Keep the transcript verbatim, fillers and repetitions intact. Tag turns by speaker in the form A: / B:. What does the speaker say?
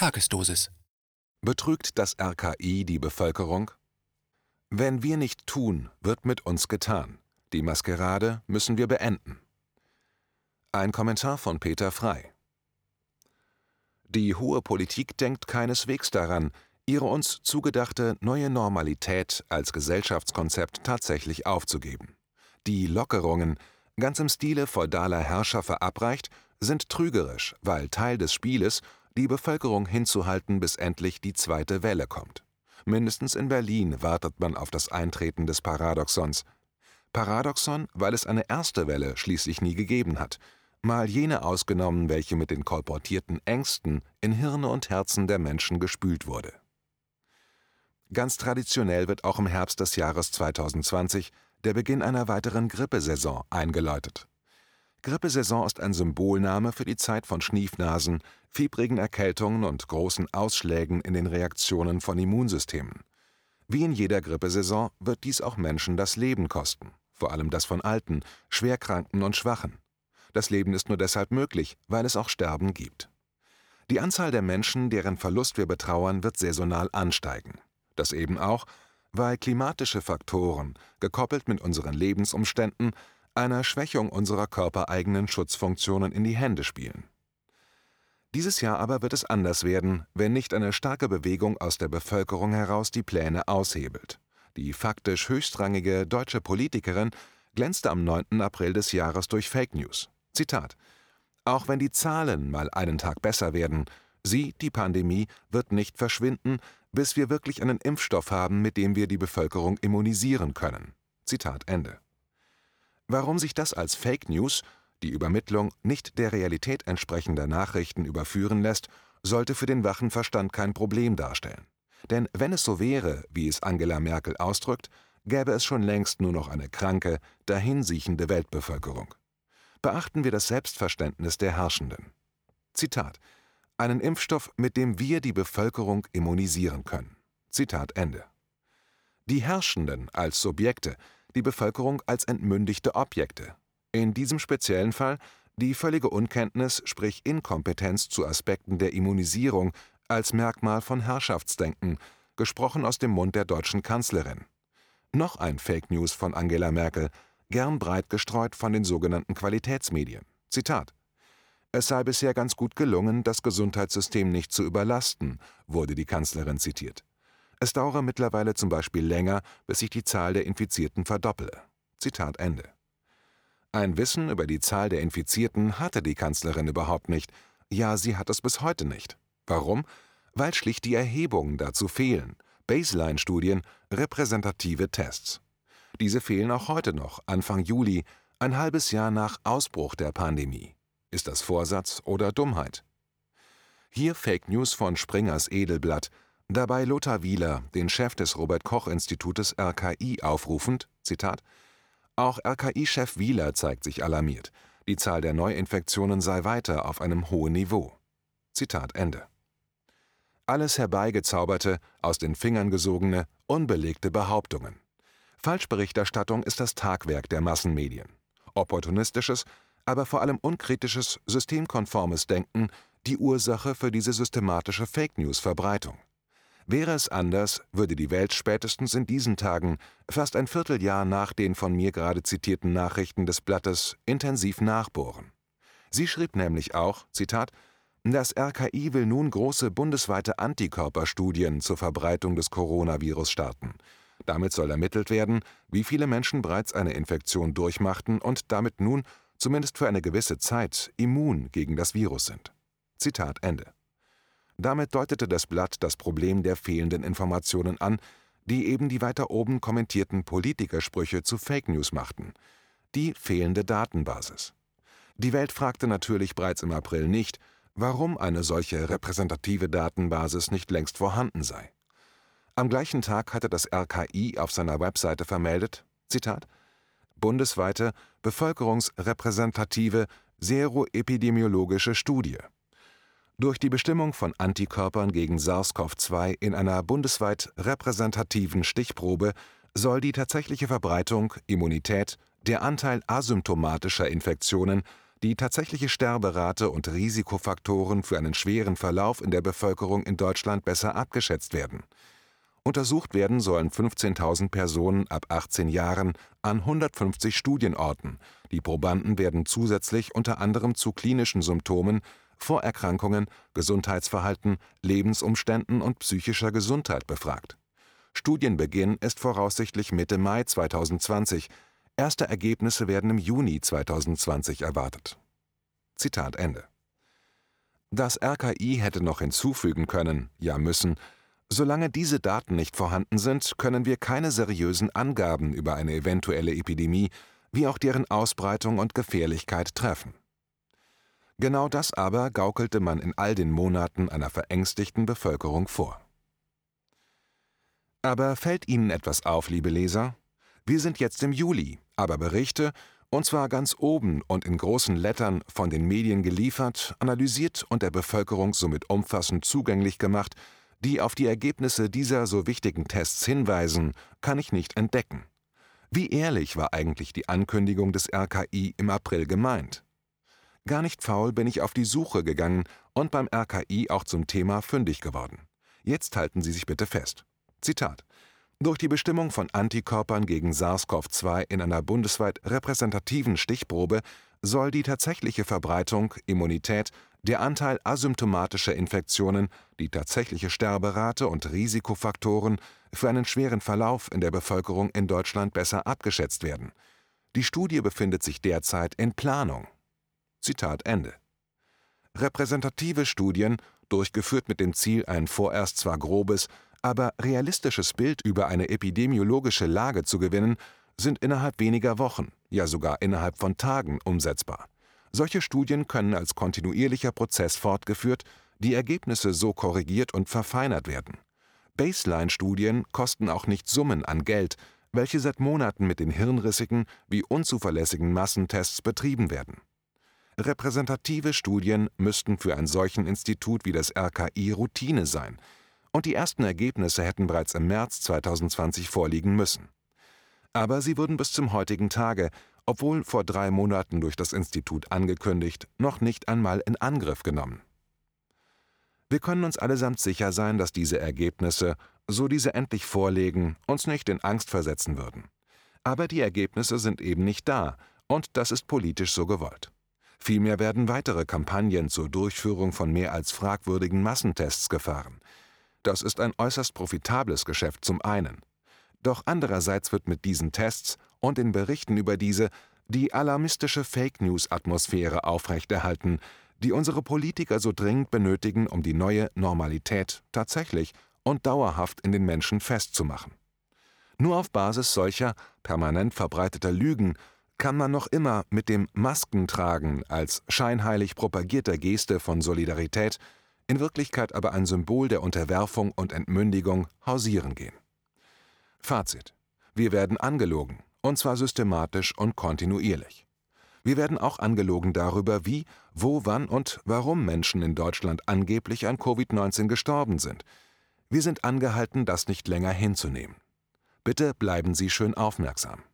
A: Tagesdosis.
B: Betrügt das R K I die Bevölkerung? Wenn wir nicht tun, wird mit uns getan. Die Maskerade müssen wir beenden. Ein Kommentar von Peter Frey. Die hohe Politik denkt keineswegs daran, ihre uns zugedachte neue Normalität als Gesellschaftskonzept tatsächlich aufzugeben. Die Lockerungen, ganz im Stile feudaler Herrscher verabreicht, sind trügerisch, weil Teil des Spieles, die Bevölkerung hinzuhalten, bis endlich die zweite Welle kommt. Mindestens in Berlin wartet man auf das Eintreten des Paradoxons. Paradoxon, weil es eine erste Welle schließlich nie gegeben hat, mal jene ausgenommen, welche mit den kolportierten Ängsten in Hirne und Herzen der Menschen gespült wurde. Ganz traditionell wird auch im Herbst des Jahres zweitausendzwanzig der Beginn einer weiteren Grippesaison eingeläutet. Grippesaison ist ein Symbolname für die Zeit von Schniefnasen, fiebrigen Erkältungen und großen Ausschlägen in den Reaktionen von Immunsystemen. Wie in jeder Grippesaison wird dies auch Menschen das Leben kosten, vor allem das von Alten, Schwerkranken und Schwachen. Das Leben ist nur deshalb möglich, weil es auch Sterben gibt. Die Anzahl der Menschen, deren Verlust wir betrauern, wird saisonal ansteigen. Das eben auch, weil klimatische Faktoren, gekoppelt mit unseren Lebensumständen, einer Schwächung unserer körpereigenen Schutzfunktionen in die Hände spielen. Dieses Jahr aber wird es anders werden, wenn nicht eine starke Bewegung aus der Bevölkerung heraus die Pläne aushebelt. Die faktisch höchstrangige deutsche Politikerin glänzte am neunten April des Jahres durch Fake News. Zitat: Auch wenn die Zahlen mal einen Tag besser werden, sie, die Pandemie, wird nicht verschwinden, bis wir wirklich einen Impfstoff haben, mit dem wir die Bevölkerung immunisieren können. Zitat Ende. Warum sich das als Fake News, die Übermittlung nicht der Realität entsprechender Nachrichten, überführen lässt, sollte für den wachen Verstand kein Problem darstellen. Denn wenn es so wäre, wie es Angela Merkel ausdrückt, gäbe es schon längst nur noch eine kranke, dahinsiechende Weltbevölkerung. Beachten wir das Selbstverständnis der Herrschenden. Zitat: Einen Impfstoff, mit dem wir die Bevölkerung immunisieren können. Zitat Ende. Die Herrschenden als Subjekte, die Bevölkerung als entmündigte Objekte. In diesem speziellen Fall die völlige Unkenntnis, sprich Inkompetenz zu Aspekten der Immunisierung als Merkmal von Herrschaftsdenken, gesprochen aus dem Mund der deutschen Kanzlerin. Noch ein Fake News von Angela Merkel, gern breit gestreut von den sogenannten Qualitätsmedien. Zitat: Es sei bisher ganz gut gelungen, das Gesundheitssystem nicht zu überlasten, wurde die Kanzlerin zitiert. Es dauere mittlerweile zum Beispiel länger, bis sich die Zahl der Infizierten verdoppele. Zitat Ende. Ein Wissen über die Zahl der Infizierten hatte die Kanzlerin überhaupt nicht. Ja, sie hat es bis heute nicht. Warum? Weil schlicht die Erhebungen dazu fehlen. Baseline-Studien, repräsentative Tests. Diese fehlen auch heute noch, Anfang Juli, ein halbes Jahr nach Ausbruch der Pandemie. Ist das Vorsatz oder Dummheit? Hier Fake News von Springers Edelblatt, dabei Lothar Wieler, den Chef des Robert-Koch-Institutes R K I, aufrufend, Zitat: Auch R K I-Chef Wieler zeigt sich alarmiert. Die Zahl der Neuinfektionen sei weiter auf einem hohen Niveau. Zitat Ende. Alles herbeigezauberte, aus den Fingern gesogene, unbelegte Behauptungen. Falschberichterstattung ist das Tagwerk der Massenmedien. Opportunistisches, aber vor allem unkritisches, systemkonformes Denken die Ursache für diese systematische Fake-News-Verbreitung. Wäre es anders, würde die Welt spätestens in diesen Tagen, fast ein Vierteljahr nach den von mir gerade zitierten Nachrichten des Blattes, intensiv nachbohren. Sie schrieb nämlich auch, Zitat: Das R K I will nun große bundesweite Antikörperstudien zur Verbreitung des Coronavirus starten. Damit soll ermittelt werden, wie viele Menschen bereits eine Infektion durchmachten und damit nun, zumindest für eine gewisse Zeit, immun gegen das Virus sind. Zitat Ende. Damit deutete das Blatt das Problem der fehlenden Informationen an, die eben die weiter oben kommentierten Politikersprüche zu Fake News machten. Die fehlende Datenbasis. Die Welt fragte natürlich bereits im April nicht, warum eine solche repräsentative Datenbasis nicht längst vorhanden sei. Am gleichen Tag hatte das R K I auf seiner Webseite vermeldet, Zitat: Bundesweite, bevölkerungsrepräsentative, seroepidemiologische Studie. Durch die Bestimmung von Antikörpern gegen SARS-C o V zwei in einer bundesweit repräsentativen Stichprobe soll die tatsächliche Verbreitung, Immunität, der Anteil asymptomatischer Infektionen, die tatsächliche Sterberate und Risikofaktoren für einen schweren Verlauf in der Bevölkerung in Deutschland besser abgeschätzt werden. Untersucht werden sollen fünfzehntausend Personen ab achtzehn Jahren an hundertfünfzig Studienorten. Die Probanden werden zusätzlich unter anderem zu klinischen Symptomen, Vorerkrankungen, Gesundheitsverhalten, Lebensumständen und psychischer Gesundheit befragt. Studienbeginn ist voraussichtlich Mitte Mai zweitausendzwanzig. Erste Ergebnisse werden im Juni zweitausendzwanzig erwartet. Zitat Ende. Das R K I hätte noch hinzufügen können, ja müssen: Solange diese Daten nicht vorhanden sind, können wir keine seriösen Angaben über eine eventuelle Epidemie, wie auch deren Ausbreitung und Gefährlichkeit treffen. Genau das aber gaukelte man in all den Monaten einer verängstigten Bevölkerung vor. Aber fällt Ihnen etwas auf, liebe Leser? Wir sind jetzt im Juli, aber Berichte, und zwar ganz oben und in großen Lettern von den Medien geliefert, analysiert und der Bevölkerung somit umfassend zugänglich gemacht, die auf die Ergebnisse dieser so wichtigen Tests hinweisen, kann ich nicht entdecken. Wie ehrlich war eigentlich die Ankündigung des R K I im April gemeint? Gar nicht faul bin ich auf die Suche gegangen und beim R K I auch zum Thema fündig geworden. Jetzt halten Sie sich bitte fest. Zitat: Durch die Bestimmung von Antikörpern gegen SARS-C o V zwei in einer bundesweit repräsentativen Stichprobe soll die tatsächliche Verbreitung, Immunität, der Anteil asymptomatischer Infektionen, die tatsächliche Sterberate und Risikofaktoren für einen schweren Verlauf in der Bevölkerung in Deutschland besser abgeschätzt werden. Die Studie befindet sich derzeit in Planung. Zitat Ende. Repräsentative Studien, durchgeführt mit dem Ziel, ein vorerst zwar grobes, aber realistisches Bild über eine epidemiologische Lage zu gewinnen, sind innerhalb weniger Wochen, ja sogar innerhalb von Tagen umsetzbar. Solche Studien können als kontinuierlicher Prozess fortgeführt, die Ergebnisse so korrigiert und verfeinert werden. Baseline-Studien kosten auch nicht Summen an Geld, welche seit Monaten mit den hirnrissigen wie unzuverlässigen Massentests betrieben werden. Repräsentative Studien müssten für ein solchen Institut wie das R K I Routine sein, und die ersten Ergebnisse hätten bereits im März zweitausendzwanzig vorliegen müssen. Aber sie wurden bis zum heutigen Tage, obwohl vor drei Monaten durch das Institut angekündigt, noch nicht einmal in Angriff genommen. Wir können uns allesamt sicher sein, dass diese Ergebnisse, so diese endlich vorlegen, uns nicht in Angst versetzen würden. Aber die Ergebnisse sind eben nicht da, und das ist politisch so gewollt. Vielmehr werden weitere Kampagnen zur Durchführung von mehr als fragwürdigen Massentests gefahren. Das ist ein äußerst profitables Geschäft zum einen. Doch andererseits wird mit diesen Tests und den Berichten über diese die alarmistische Fake-News-Atmosphäre aufrechterhalten, die unsere Politiker so dringend benötigen, um die neue Normalität tatsächlich und dauerhaft in den Menschen festzumachen. Nur auf Basis solcher, permanent verbreiteter Lügen kann man noch immer mit dem Maskentragen als scheinheilig propagierter Geste von Solidarität, in Wirklichkeit aber ein Symbol der Unterwerfung und Entmündigung, hausieren gehen. Fazit: Wir werden angelogen, und zwar systematisch und kontinuierlich. Wir werden auch angelogen darüber, wie, wo, wann und warum Menschen in Deutschland angeblich an Covid neunzehn gestorben sind. Wir sind angehalten, das nicht länger hinzunehmen. Bitte bleiben Sie schön aufmerksam.